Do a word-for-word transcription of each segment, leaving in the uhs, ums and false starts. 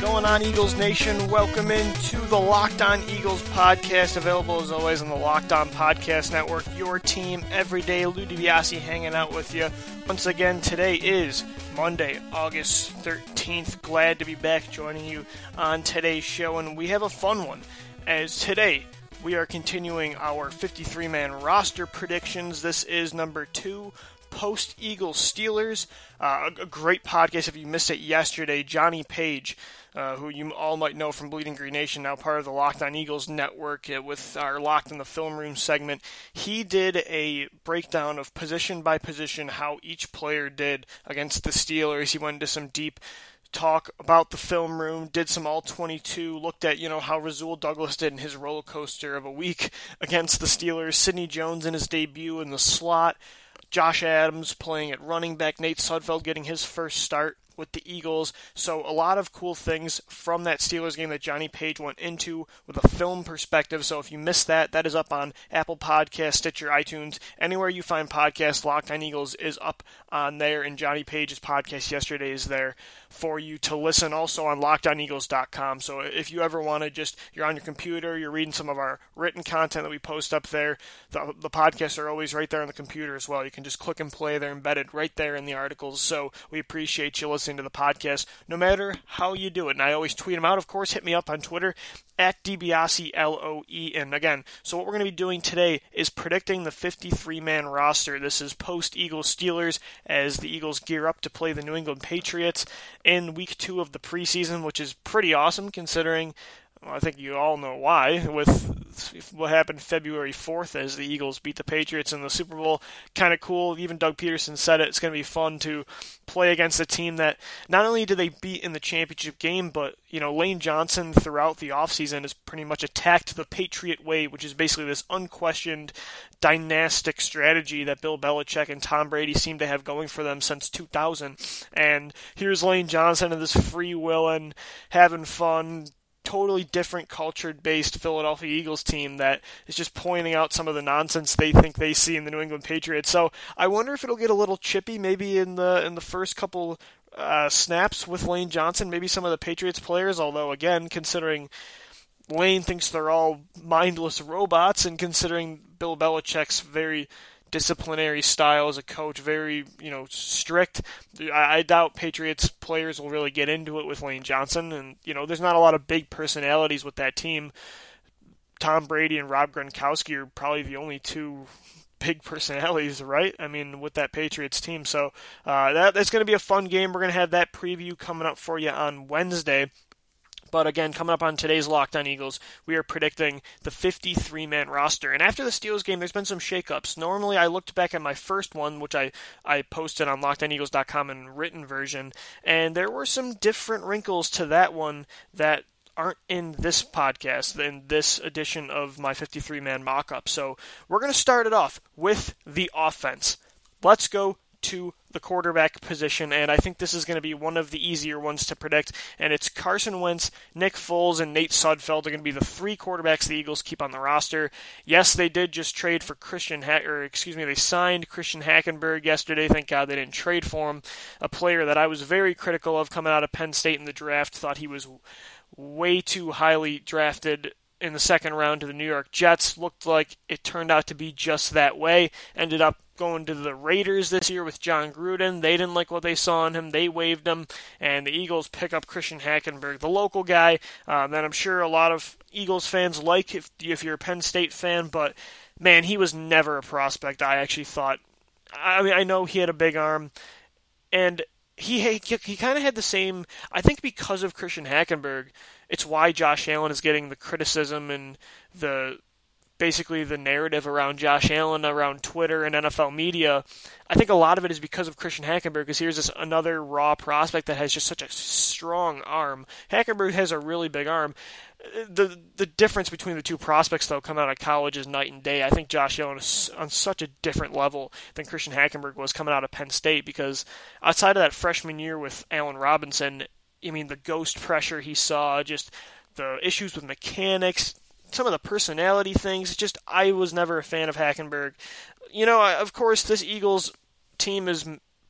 going on, Eagles Nation? Welcome into the Locked On Eagles podcast, available as always on the Locked On Podcast Network. Your team every day. Lou DiBiase hanging out with you. Once again, today is Monday, August thirteenth. Glad to be back joining you on today's show, and we have a fun one, as today we are continuing our fifty-three man roster predictions. This is number two. Post-Eagles Steelers, uh, a, a great podcast. If you missed it yesterday, Johnny Page, uh, who you all might know from Bleeding Green Nation, now part of the Locked On Eagles network uh, with our Locked in the Film Room segment, he did a breakdown of position by position how each player did against the Steelers. He went into some deep talk about the film room, did some all twenty-two, looked at, you know, how Rasul Douglas did in his roller coaster of a week against the Steelers, Sidney Jones in his debut in the slot, Josh Adams playing at running back, Nate Sudfeld getting his first start with the Eagles. So a lot of cool things from that Steelers game that Johnny Page went into with a film perspective. So if you missed that, that is up on Apple Podcasts, Stitcher, iTunes, anywhere you find podcasts. Locked On Eagles is up on there, and Johnny Page's podcast yesterday is there for you to listen, also on locked on eagles dot com. So if you ever want to just, you're on your computer, you're reading some of our written content that we post up there, the, the podcasts are always right there on the computer as well. You can just click and play. They're embedded right there in the articles. So we appreciate you listening to the podcast, no matter how you do it. And I always tweet them out, of course. Hit me up on Twitter, at DiBiase, L O E. And again, so what we're going to be doing today is predicting the fifty-three man roster. This is post-Eagles Steelers as the Eagles gear up to play the New England Patriots in week two of the preseason, which is pretty awesome considering, well, I think you all know why, with what happened February fourth as the Eagles beat the Patriots in the Super Bowl. Kind of cool. Even Doug Peterson said it. It's going to be fun to play against a team that not only did they beat in the championship game, but, you know, Lane Johnson throughout the offseason has pretty much attacked the Patriot way, which is basically this unquestioned dynastic strategy that Bill Belichick and Tom Brady seem to have going for them since two thousand. And here's Lane Johnson and this free-willing, having fun, totally different culture-based Philadelphia Eagles team that is just pointing out some of the nonsense they think they see in the New England Patriots. So I wonder if it'll get a little chippy maybe in the in the first couple uh, snaps with Lane Johnson, maybe some of the Patriots players, although again, considering Lane thinks they're all mindless robots and considering Bill Belichick's very disciplinary style as a coach, very, you know, strict. I, I doubt Patriots players will really get into it with Lane Johnson, and, you know, there's not a lot of big personalities with that team. Tom Brady and Rob Gronkowski are probably the only two big personalities, right? I mean, with that Patriots team. So uh, that that's going to be a fun game. We're going to have that preview coming up for you on Wednesday. But again, coming up on today's Locked On Eagles, we are predicting the fifty-three man roster. And after the Steelers game, there's been some shakeups. Normally, I looked back at my first one, which I, I posted on locked on eagles dot com in written version, and there were some different wrinkles to that one that aren't in this podcast, in this edition of my fifty-three man mock-up. So we're going to start it off with the offense. Let's go to the quarterback position, and I think this is going to be one of the easier ones to predict, and it's Carson Wentz, Nick Foles, and Nate Sudfeld are going to be the three quarterbacks the Eagles keep on the roster. Yes, they did just trade for Christian, ha- or excuse me, they signed Christian Hackenberg yesterday. Thank God they didn't trade for him, a player that I was very critical of coming out of Penn State in the draft, thought he was way too highly drafted in the second round to the New York Jets. Looked like it turned out to be just that way. Ended up going to the Raiders this year with John Gruden. They didn't like what they saw in him. They waived him, and the Eagles pick up Christian Hackenberg, the local guy um, that I'm sure a lot of Eagles fans like if, if you're a Penn State fan, but man, he was never a prospect. I actually thought, I mean, I know he had a big arm, and he he, he kind of had the same, I think because of Christian Hackenberg, it's why Josh Allen is getting the criticism and the basically the narrative around Josh Allen, around Twitter and N F L media. I think a lot of it is because of Christian Hackenberg, because here's this another raw prospect that has just such a strong arm. Hackenberg has a really big arm. The the difference between the two prospects, though, coming out of college is night and day. I think Josh Allen is on such a different level than Christian Hackenberg was coming out of Penn State, because outside of that freshman year with Allen Robinson, I mean, the ghost pressure he saw, just the issues with mechanics, some of the personality things, just I was never a fan of Hackenberg. You know, of course, this Eagles team is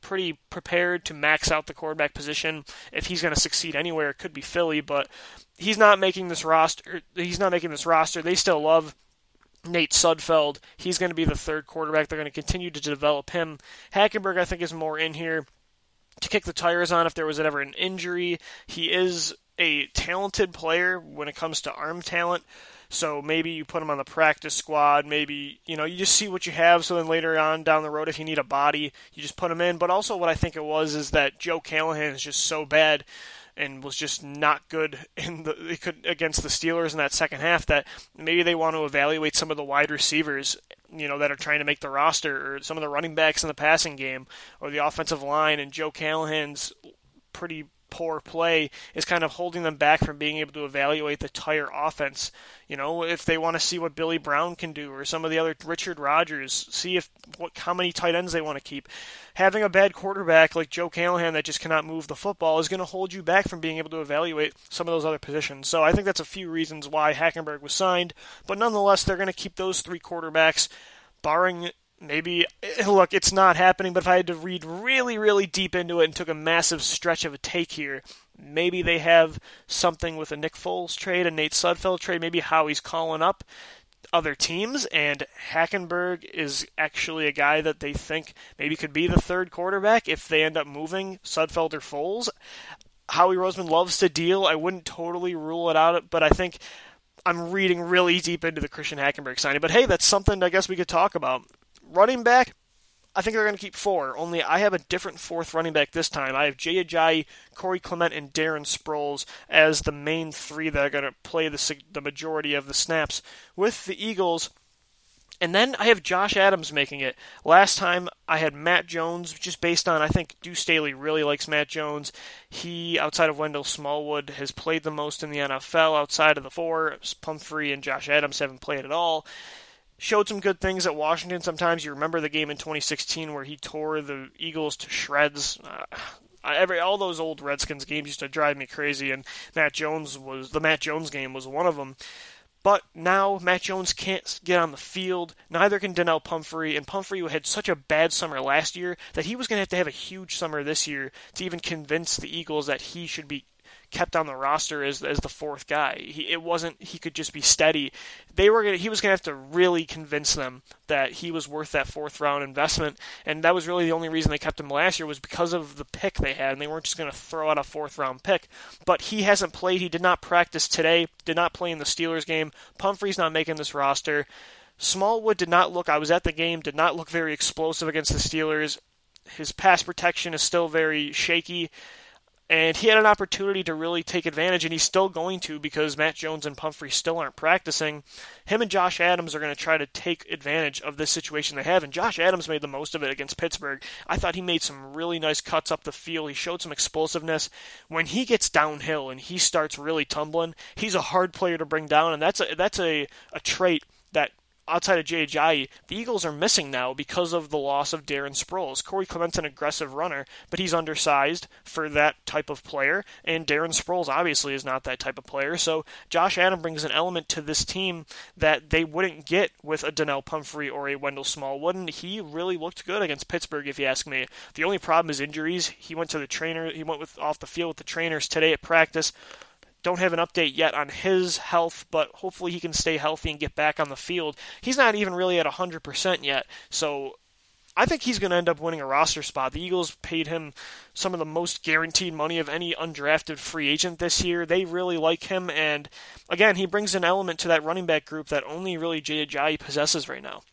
pretty prepared to max out the quarterback position. If he's going to succeed anywhere, it could be Philly, but he's not making this roster. He's not making this roster. They still love Nate Sudfeld. He's going to be the third quarterback. They're going to continue to develop him. Hackenberg, I think, is more in here to kick the tires on if there was ever an injury. He is a talented player when it comes to arm talent, so maybe you put him on the practice squad. Maybe, you know, you just see what you have, so then later on down the road, if you need a body, you just put him in. But also what I think it was is that Joe Callahan is just so bad and was just not good in the they could against the Steelers in that second half that maybe they want to evaluate some of the wide receivers, you know, that are trying to make the roster, or some of the running backs in the passing game, or the offensive line. And Joe Callahan's pretty poor play is kind of holding them back from being able to evaluate the entire offense. You know, if they want to see what Billy Brown can do, or some of the other Richard Rodgers, see if what how many tight ends they want to keep. Having a bad quarterback like Joe Callahan that just cannot move the football is going to hold you back from being able to evaluate some of those other positions. So I think that's a few reasons why Hackenberg was signed, but nonetheless, they're going to keep those three quarterbacks, barring maybe, look, it's not happening, but if I had to read really, really deep into it and took a massive stretch of a take here, maybe they have something with a Nick Foles trade, a Nate Sudfeld trade, maybe Howie's calling up other teams, and Hackenberg is actually a guy that they think maybe could be the third quarterback if they end up moving Sudfeld or Foles. Howie Roseman loves to deal. I wouldn't totally rule it out, but I think I'm reading really deep into the Christian Hackenberg signing. But hey, that's something I guess we could talk about. Running back, I think they're going to keep four, only I have a different fourth running back this time. I have Jay Ajayi, Corey Clement, and Darren Sproles as the main three that are going to play the, the majority of the snaps with the Eagles. And then I have Josh Adams making it. Last time I had Matt Jones, just based on, I think Deuce Staley really likes Matt Jones. He, outside of Wendell Smallwood, has played the most in the N F L outside of the four. Pumphrey and Josh Adams haven't played at all. Showed some good things at Washington. Sometimes you remember the game in twenty sixteen where he tore the Eagles to shreds. Uh, every all those old Redskins games used to drive me crazy, and Matt Jones was the Matt Jones game was one of them. But now Matt Jones can't get on the field. Neither can Donnell Pumphrey, and Pumphrey had such a bad summer last year that he was going to have to have a huge summer this year to even convince the Eagles that he should be kept on the roster as as the fourth guy. He, it wasn't he could just be steady. They were gonna, he was going to have to really convince them that he was worth that fourth round investment, and that was really the only reason they kept him last year was because of the pick they had, and they weren't just going to throw out a fourth round pick. But he hasn't played. He did not practice today, did not play in the Steelers game. Pumphrey's not making this roster. Smallwood did not look, I was at the game, did not look very explosive against the Steelers. His pass protection is still very shaky. And he had an opportunity to really take advantage, and he's still going to because Matt Jones and Pumphrey still aren't practicing. Him and Josh Adams are going to try to take advantage of this situation they have, and Josh Adams made the most of it against Pittsburgh. I thought he made some really nice cuts up the field. He showed some explosiveness. When he gets downhill and he starts really tumbling, he's a hard player to bring down, and that's a, that's a, a trait that outside of Jay Ajayi, the Eagles are missing now because of the loss of Darren Sproles. Corey Clement's an aggressive runner, but he's undersized for that type of player, and Darren Sproles obviously is not that type of player. So Josh Adams brings an element to this team that they wouldn't get with a Donnell Pumphrey or a Wendell Smallwood, and he really looked good against Pittsburgh, if you ask me. The only problem is injuries. He went to the trainer, he went with off the field with the trainers today at practice. Don't have an update yet on his health, but hopefully he can stay healthy and get back on the field. He's not even really at one hundred percent yet, so I think he's going to end up winning a roster spot. The Eagles paid him some of the most guaranteed money of any undrafted free agent this year. They really like him, and again, he brings an element to that running back group that only really Jay Ajayi possesses right now.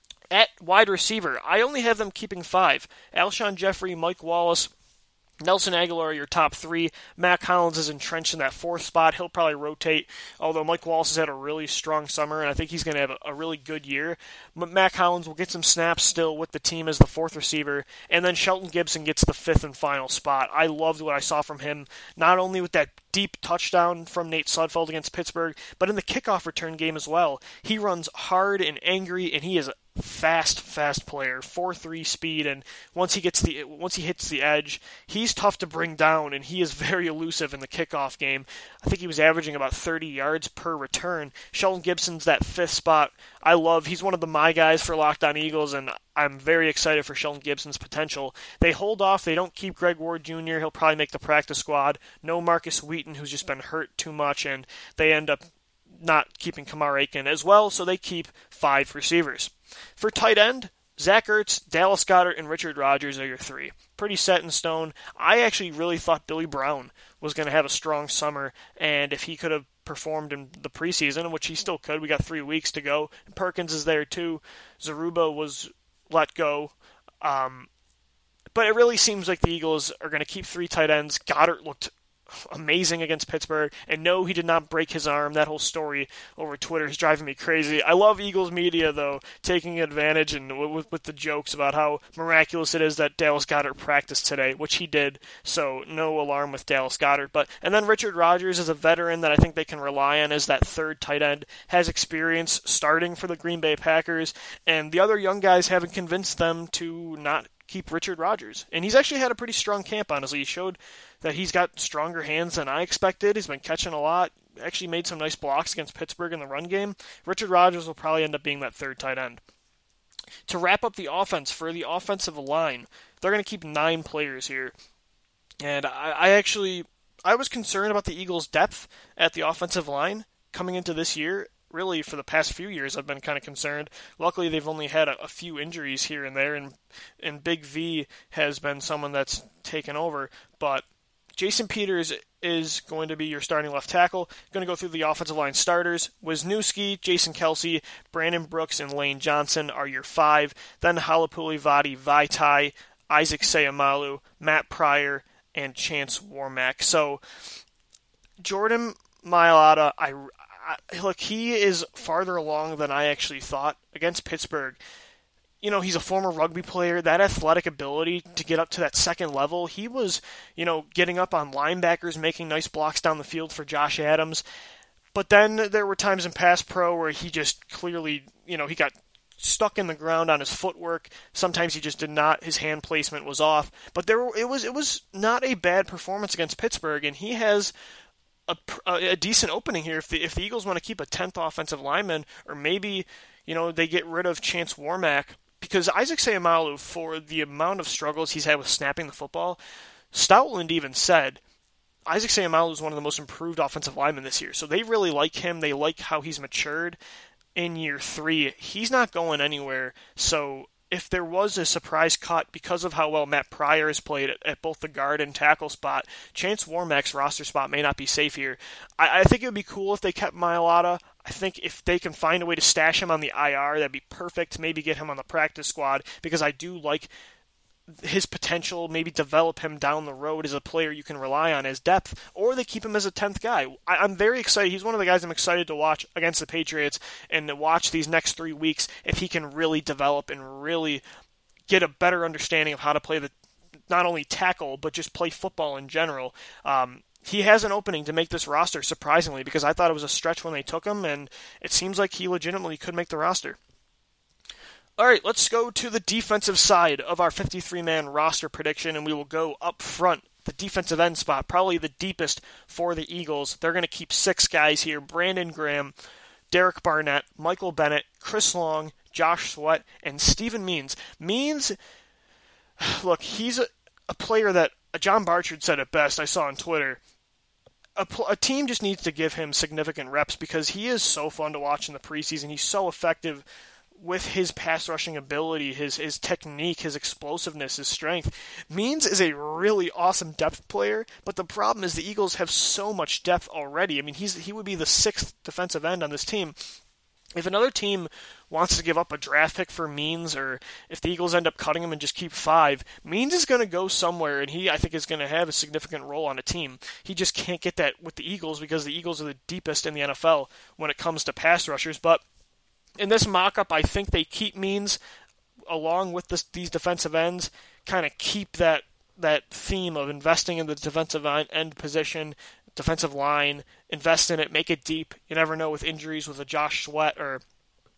At wide receiver, I only have them keeping five. Alshon Jeffrey, Mike Wallace, Nelson Aguilar are your top three. Matt Collins is entrenched in that fourth spot. He'll probably rotate, although Mike Wallace has had a really strong summer, and I think he's going to have a, a really good year. But Matt Collins will get some snaps still with the team as the fourth receiver, and then Shelton Gibson gets the fifth and final spot. I loved what I saw from him, not only with that deep touchdown from Nate Sudfeld against Pittsburgh, but in the kickoff return game as well. He runs hard and angry, and he is fast, fast player, four three speed, and once he gets the once he hits the edge, he's tough to bring down, and he is very elusive in the kickoff game. I think he was averaging about thirty yards per return. Shelton Gibson's that fifth spot. I love. He's one of the my guys for Locked On Eagles, and I'm very excited for Shelton Gibson's potential. They hold off. They don't keep Greg Ward Junior He'll probably make the practice squad. No Marcus Wheaton, who's just been hurt too much, and they end up not keeping Kamar Aiken as well, so they keep five receivers. For tight end, Zach Ertz, Dallas Goedert, and Richard Rodgers are your three. Pretty set in stone. I actually really thought Billy Brown was going to have a strong summer, and if he could have performed in the preseason, which he still could, we got three weeks to go. Perkins is there too. Zaruba was let go. Um, but it really seems like the Eagles are going to keep three tight ends. Goddard looked amazing against Pittsburgh, and no, he did not break his arm. That whole story over Twitter is driving me crazy. I love Eagles media, though, taking advantage and with, with the jokes about how miraculous it is that Dallas Goedert practiced today, which he did, so no alarm with Dallas Goedert. But and then Richard Rodgers is a veteran that I think they can rely on as that third tight end, has experience starting for the Green Bay Packers, and the other young guys haven't convinced them to not keep Richard Rodgers. And he's actually had a pretty strong camp, honestly. He showed that he's got stronger hands than I expected. He's been catching a lot. Actually made some nice blocks against Pittsburgh in the run game. Richard Rodgers will probably end up being that third tight end. To wrap up the offense, for the offensive line, they're going to keep nine players here. And I, I actually, I was concerned about the Eagles' depth at the offensive line coming into this year. Really, for the past few years, I've been kind of concerned. Luckily, they've only had a, a few injuries here and there, and, and Big V has been someone that's taken over. But Jason Peters is going to be your starting left tackle. Going to go through the offensive line starters. Wisniewski, Jason Kelce, Brandon Brooks, and Lane Johnson are your five. Then Halapuli Vadi Vaitai, Isaac Seumalo, Matt Pryor, and Chance Warmack. So, Jordan Mailata, I... Look, he is farther along than I actually thought against Pittsburgh. You know, he's a former rugby player. That athletic ability to get up to that second level, he was, you know, getting up on linebackers, making nice blocks down the field for Josh Adams. But then there were times in pass pro where he just clearly, you know, he got stuck in the ground on his footwork. Sometimes he just did not. His hand placement was off. But there, were, it was it was not a bad performance against Pittsburgh, and he has A, a decent opening here if the if the Eagles want to keep a tenth offensive lineman, or maybe, you know, they get rid of Chance Warmack, because Isaac Seumalo, for the amount of struggles he's had with snapping the football, Stoutland even said Isaac Seumalo is one of the most improved offensive linemen this year. So they really like him. They like how he's matured in year three. He's not going anywhere. So if there was a surprise cut because of how well Matt Pryor has played at, at both the guard and tackle spot, Chance Warmack's roster spot may not be safe here. I, I think it would be cool if they kept Mailata. I think if they can find a way to stash him on the I R, that'd be perfect. Maybe get him on the practice squad, because I do like his potential, maybe develop him down the road as a player you can rely on as depth, or they keep him as a tenth guy. I, I'm very excited. He's one of the guys I'm excited to watch against the Patriots, and to watch these next three weeks if he can really develop and really get a better understanding of how to play the not only tackle, but just play football in general. Um, he has an opening to make this roster, surprisingly, because I thought it was a stretch when they took him, and it seems like he legitimately could make the roster. All right, let's go to the defensive side of our fifty-three man roster prediction, and we will go up front, the defensive end spot, probably the deepest for the Eagles. They're going to keep six guys here: Brandon Graham, Derek Barnett, Michael Bennett, Chris Long, Josh Sweat, and Steven Means. Means, look, he's a, a player that John Barchard said it best, I saw on Twitter. A, a team just needs to give him significant reps, because he is so fun to watch in the preseason. He's so effective with his pass rushing ability, his his technique, his explosiveness, his strength. Means is a really awesome depth player, but the problem is the Eagles have so much depth already. I mean, he's he would be the sixth defensive end on this team. If another team wants to give up a draft pick for Means, or if the Eagles end up cutting him and just keep five, Means is going to go somewhere, and he, I think, is going to have a significant role on a team. He just can't get that with the Eagles, because the Eagles are the deepest in the N F L when it comes to pass rushers. But in this mock-up, I think they keep Means along with this, these defensive ends, kind of keep that that theme of investing in the defensive end position, defensive line, invest in it, make it deep. You never know with injuries with a Josh Sweat or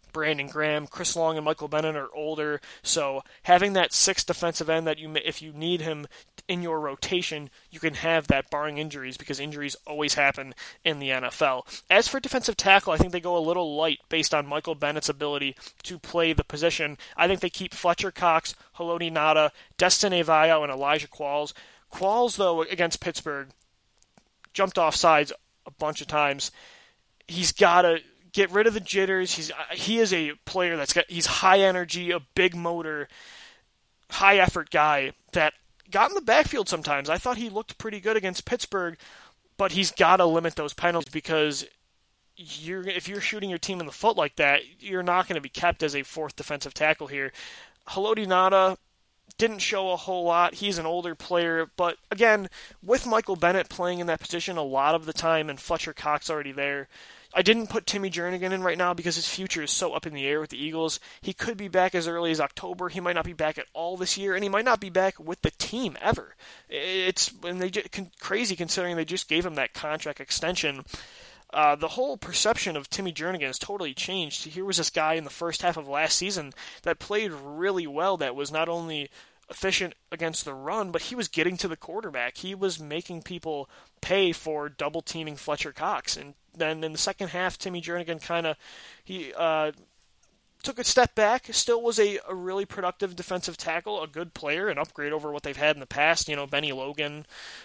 Brandon Graham, Chris Long, and Michael Bennett are older, so having that sixth defensive end that you, if you need him in your rotation, you can have that barring injuries, because injuries always happen in the N F L. As for defensive tackle, I think they go a little light based on Michael Bennett's ability to play the position. I think they keep Fletcher Cox, Haloti Ngata, Destiny Vayo, and Elijah Qualls. Qualls, though, against Pittsburgh, jumped off sides a bunch of times. He's got to get rid of the jitters. He's he is a player that's got he's high energy, a big motor, high effort guy that got in the backfield sometimes. I thought he looked pretty good against Pittsburgh, but he's got to limit those penalties, because you're if you're shooting your team in the foot like that, you're not going to be kept as a fourth defensive tackle here. Haloti Ngata didn't show a whole lot. He's an older player, but again, with Michael Bennett playing in that position a lot of the time and Fletcher Cox already there, I didn't put Timmy Jernigan in right now because his future is so up in the air with the Eagles. He could be back as early as October. He might not be back at all this year, and he might not be back with the team ever. It's and they just, crazy considering they just gave him that contract extension. Uh, the whole perception of Timmy Jernigan has totally changed. Here was this guy in the first half of last season that played really well, that was not only efficient against the run, but he was getting to the quarterback. He was making people pay for double teaming Fletcher Cox. And then in the second half, Timmy Jernigan kind of he uh, took a step back. Still was a, a really productive defensive tackle, a good player, an upgrade over what they've had in the past. You know, Benny Logan.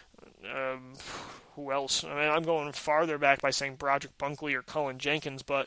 Um, who else? I mean, I'm going farther back by saying Broderick Bunkley or Cullen Jenkins, but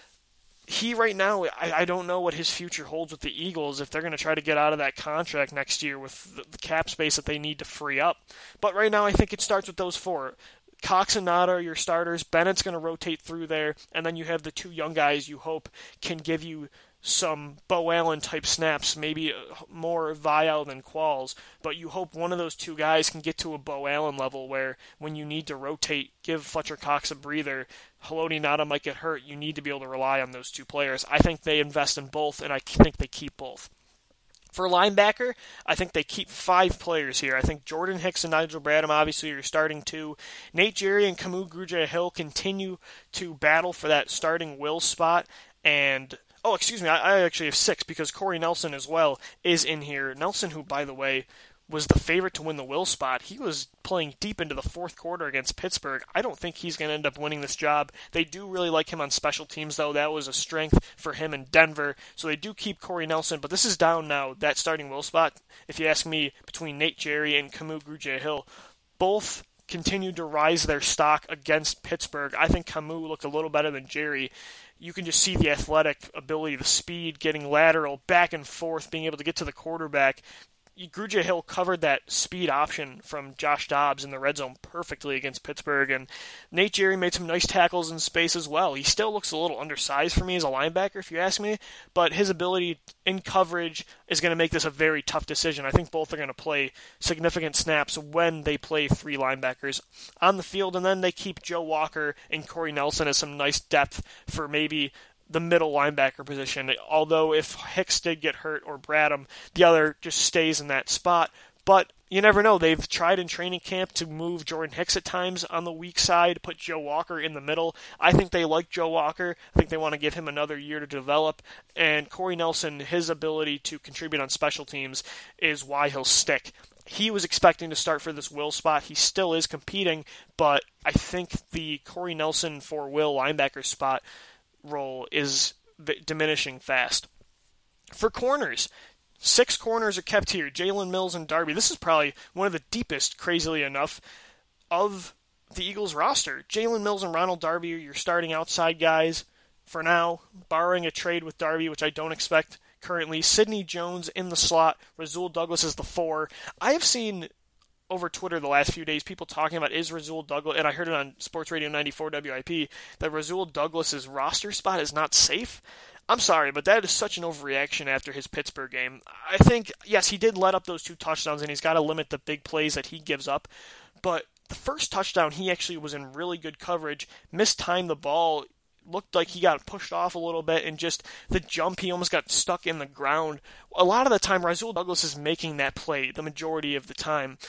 he right now, I, I don't know what his future holds with the Eagles if they're going to try to get out of that contract next year with the, the cap space that they need to free up. But right now, I think it starts with those four. Cox and Ngata are your starters. Bennett's going to rotate through there, and then you have the two young guys you hope can give you some Bo Allen type snaps, maybe more Vayo than Qualls, but you hope one of those two guys can get to a Bo Allen level where when you need to rotate, give Fletcher Cox a breather. Haloti Ngata might get hurt. You need to be able to rely on those two players. I think they invest in both, and I think they keep both. For linebacker, I think they keep five players here. I think Jordan Hicks and Nigel Bradham obviously are starting two. Nate Jerry and Kamu Grugier-Hill continue to battle for that starting will spot, and Oh, excuse me, I, I actually have six because Corey Nelson as well is in here. Nelson, who, by the way, was the favorite to win the will spot. He was playing deep into the fourth quarter against Pittsburgh. I don't think he's going to end up winning this job. They do really like him on special teams, though. That was a strength for him in Denver. So they do keep Corey Nelson, but this is down now, that starting will spot, if you ask me, between Nate Jerry and Kamu Grugier-Hill. Both continued to rise their stock against Pittsburgh. I think Kamu looked a little better than Jerry. You can just see the athletic ability, the speed, getting lateral, back and forth, being able to get to the quarterback. Grugier-Hill covered that speed option from Josh Dobbs in the red zone perfectly against Pittsburgh, and Nate Jerry made some nice tackles in space as well. He still looks a little undersized for me as a linebacker, if you ask me, but his ability in coverage is going to make this a very tough decision. I think both are going to play significant snaps when they play three linebackers on the field, and then they keep Joe Walker and Corey Nelson as some nice depth for maybe the middle linebacker position, although if Hicks did get hurt or Bradham, the other just stays in that spot. But you never know. They've tried in training camp to move Jordan Hicks at times on the weak side, put Joe Walker in the middle. I think they like Joe Walker. I think they want to give him another year to develop. And Corey Nelson, his ability to contribute on special teams is why he'll stick. He was expecting to start for this Will spot. He still is competing, but I think the Corey Nelson for Will linebacker spot role is diminishing fast. For corners, six corners are kept here. Jalen Mills and Darby. This is probably one of the deepest, crazily enough, of the Eagles roster. Jalen Mills and Ronald Darby are your starting outside guys for now, barring a trade with Darby, which I don't expect currently. Sidney Jones in the slot. Rasul Douglas is the four. I have seen over Twitter the last few days, people talking about is Rasul Douglas, and I heard it on Sports Radio ninety-four W I P, that Rasul Douglas's roster spot is not safe. I'm sorry, but that is such an overreaction after his Pittsburgh game. I think, yes, he did let up those two touchdowns, and he's got to limit the big plays that he gives up, but the first touchdown, he actually was in really good coverage, mistimed the ball, looked like he got pushed off a little bit, and just the jump, he almost got stuck in the ground. A lot of the time, Rasul Douglas is making that play the majority of the time.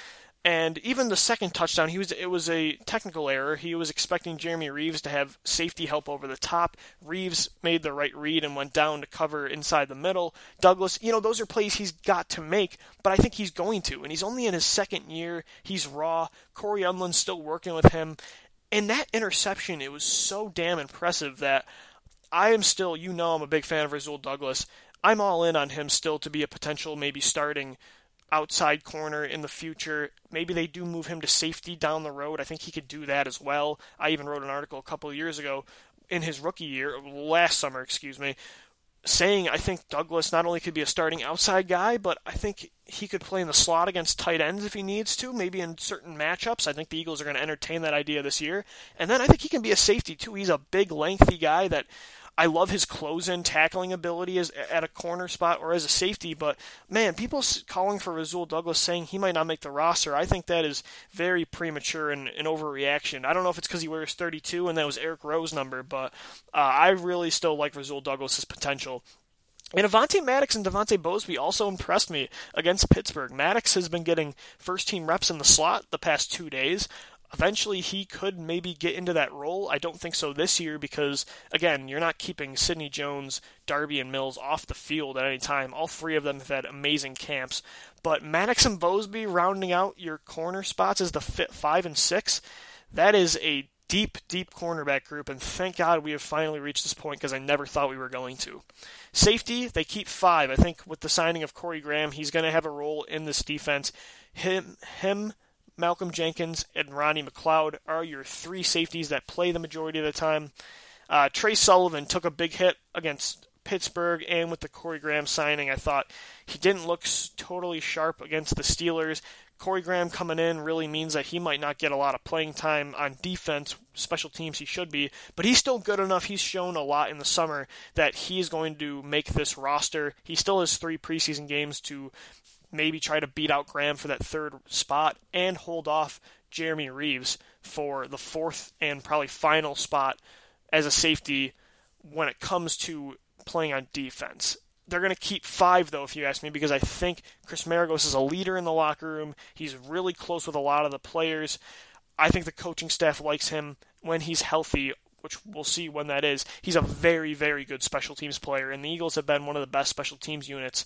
And even the second touchdown, he was it was a technical error. He was expecting Jeremy Reaves to have safety help over the top. Reaves made the right read and went down to cover inside the middle. Douglas, you know, those are plays he's got to make, but I think he's going to. And he's only in his second year. He's raw. Corey Undlin's still working with him. And that interception, it was so damn impressive that I am still, you know, I'm a big fan of Rasul Douglas. I'm all in on him still to be a potential maybe starting outside corner in the future. Maybe they do move him to safety down the road. I think he could do that as well. I even wrote an article a couple of years ago in his rookie year, last summer, excuse me, saying I think Douglas not only could be a starting outside guy, but I think he could play in the slot against tight ends if he needs to, maybe in certain matchups. I think the Eagles are going to entertain that idea this year. And then I think he can be a safety too. He's a big, lengthy guy that I love his close-in tackling ability as at a corner spot or as a safety, but man, people calling for Rasul Douglas saying he might not make the roster, I think that is very premature and an overreaction. I don't know if it's because he wears thirty-two and that was Eric Rowe's number, but uh, I really still like Rasul Douglas' potential. And Avonte Maddox and Devontae Bosby also impressed me against Pittsburgh. Maddox has been getting first-team reps in the slot the past two days. Eventually, he could maybe get into that role. I don't think so this year because, again, you're not keeping Sidney Jones, Darby, and Mills off the field at any time. All three of them have had amazing camps. But Maddox and Bosby rounding out your corner spots as the fit five and six, that is a deep, deep cornerback group, and thank God we have finally reached this point because I never thought we were going to. Safety, they keep five. I think with the signing of Corey Graham, he's going to have a role in this defense. Him, him, Malcolm Jenkins, and Ronnie McLeod are your three safeties that play the majority of the time. Uh, Trey Sullivan took a big hit against Pittsburgh, and with the Corey Graham signing, I thought he didn't look totally sharp against the Steelers. Corey Graham coming in really means that he might not get a lot of playing time on defense, special teams he should be, but he's still good enough. He's shown a lot in the summer that he is going to make this roster. He still has three preseason games to maybe try to beat out Graham for that third spot and hold off Jeremy Reaves for the fourth and probably final spot as a safety when it comes to playing on defense. They're going to keep five, though, if you ask me, because I think Chris Maragos is a leader in the locker room. He's really close with a lot of the players. I think the coaching staff likes him when he's healthy, which we'll see when that is. He's a very, very good special teams player, and the Eagles have been one of the best special teams units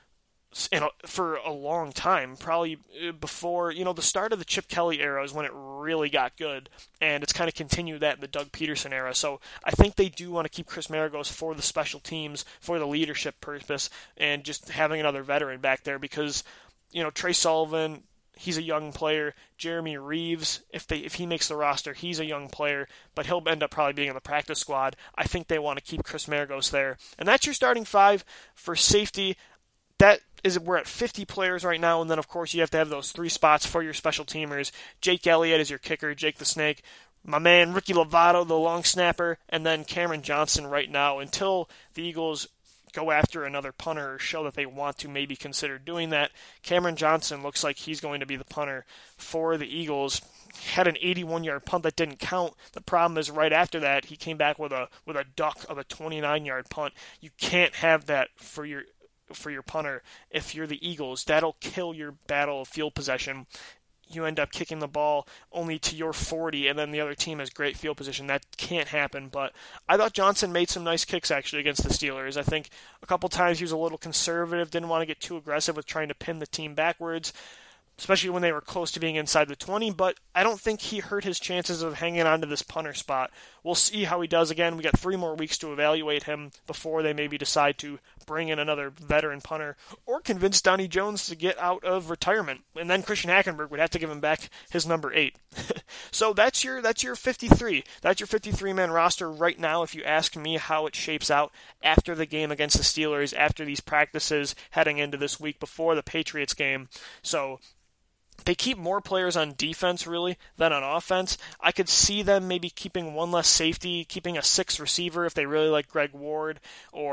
in a, for a long time, probably before, you know, the start of the Chip Kelly era is when it really got good, and it's kind of continued that in the Doug Peterson era. So I think they do want to keep Chris Maragos for the special teams, for the leadership purpose, and just having another veteran back there because, you know, Trey Sullivan, he's a young player. Jeremy Reaves, if they if he makes the roster, he's a young player, but he'll end up probably being in the practice squad. I think they want to keep Chris Maragos there. And that's your starting five. For safety, that is we're at fifty players right now, and then, of course, you have to have those three spots for your special teamers. Jake Elliott is your kicker, Jake the Snake. My man, Ricky Lovato, the long snapper, and then Cameron Johnson right now until the Eagles go after another punter or show that they want to maybe consider doing that. Cameron Johnson looks like he's going to be the punter for the Eagles. Had an eighty-one-yard punt that didn't count. The problem is right after that, he came back with a with a duck of a twenty-nine-yard punt. You can't have that for your for your punter if you're the Eagles. That'll kill your battle of field possession. You end up kicking the ball only to your forty, and then the other team has great field position. That can't happen, but I thought Johnson made some nice kicks, actually, against the Steelers. I think a couple times he was a little conservative, didn't want to get too aggressive with trying to pin the team backwards, especially when they were close to being inside the twenty, but I don't think he hurt his chances of hanging on to this punter spot. We'll see how he does. Again, we got three more weeks to evaluate him before they maybe decide to bring in another veteran punter or convince Donnie Jones to get out of retirement. And then Christian Hackenberg would have to give him back his number eight. So that's your that's your fifty-three. That's your fifty-three-man roster right now, if you ask me how it shapes out after the game against the Steelers, after these practices heading into this week before the Patriots game. So they keep more players on defense, really, than on offense. I could see them maybe keeping one less safety, keeping a sixth receiver if they really like Greg Ward, or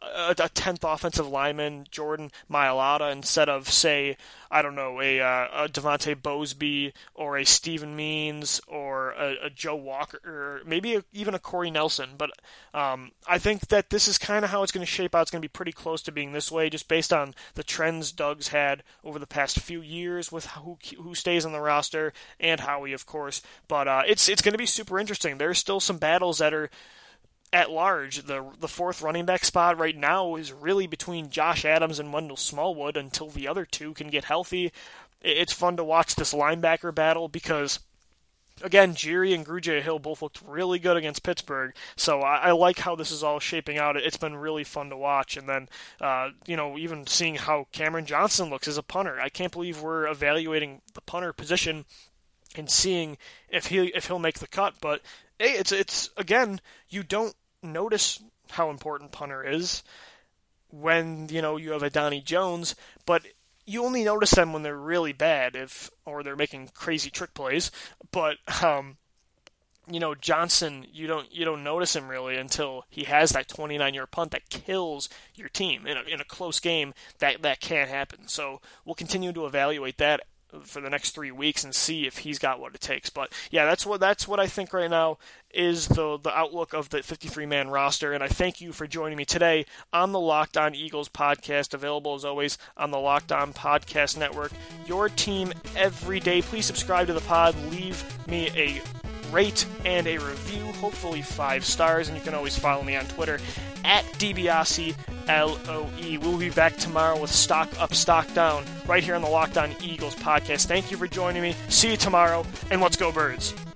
a, a tenth offensive lineman, Jordan Mailata, instead of, say, I don't know, a, uh, a Devontae Bosby or a Steven Means or a, a Joe Walker, or maybe a, even a Corey Nelson. But um, I think that this is kind of how it's going to shape out. It's going to be pretty close to being this way, just based on the trends Doug's had over the past few years with who who stays on the roster, and Howie, of course. But uh, it's it's going to be super interesting. There's still some battles that are at large. The the fourth running back spot right now is really between Josh Adams and Wendell Smallwood until the other two can get healthy. It's fun to watch this linebacker battle because, again, Jiri and Grugier Hill both looked really good against Pittsburgh, so I, I like how this is all shaping out. It's been really fun to watch, and then, uh, you know, even seeing how Cameron Johnson looks as a punter. I can't believe we're evaluating the punter position and seeing if he if he'll make the cut, but hey, it's it's again, you don't notice how important punter is when, you know, you have a Donnie Jones, but you only notice them when they're really bad, if or they're making crazy trick plays. But um, you know, Johnson, you don't you don't notice him really until he has that twenty-nine-yard punt that kills your team in a, in a close game. That that can't happen. So we'll continue to evaluate that for the next three weeks and see if he's got what it takes. But yeah, that's what that's what I think right now is the the outlook of the fifty-three man roster. And I thank you for joining me today on the Locked On Eagles podcast, available as always on the Locked On Podcast Network. Your team every day. Please subscribe to the pod. Leave me a rate and a review, hopefully five stars, and you can always follow me on Twitter at DiBiase, L O E. We'll be back tomorrow with Stock Up, Stock Down, right here on the Locked On Eagles podcast. Thank you for joining me. See you tomorrow, and let's go Birds.